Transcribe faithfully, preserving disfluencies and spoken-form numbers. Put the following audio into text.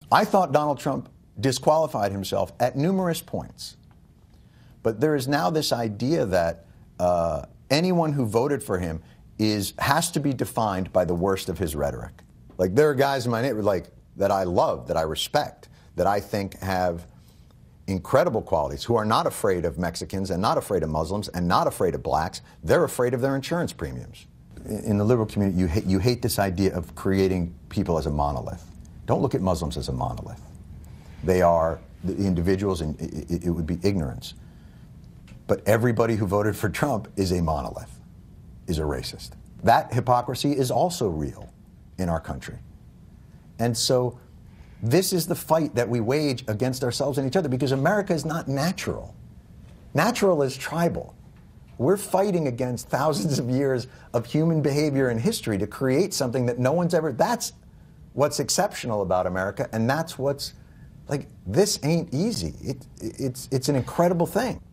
I thought Donald Trump disqualified himself at numerous points. But there is now this idea that uh, anyone who voted for him is has to be defined by the worst of his rhetoric. Like, there are guys in my neighborhood like that I love, that I respect, that I think have incredible qualities, who are not afraid of Mexicans and not afraid of Muslims and not afraid of blacks. They're afraid of their insurance premiums. In the liberal community, you hate, you hate this idea of creating people as a monolith. Don't look at Muslims as a monolith. They are the individuals, and it, it would be ignorance. But everybody who voted for Trump is a monolith, is a racist. That hypocrisy is also real in our country. And so this is the fight that we wage against ourselves and each other, because America is not natural. Natural is tribal. We're fighting against thousands of years of human behavior and history to create something that no one's ever, that's what's exceptional about America, and that's what's, like, this ain't easy. It, it's, it's an incredible thing.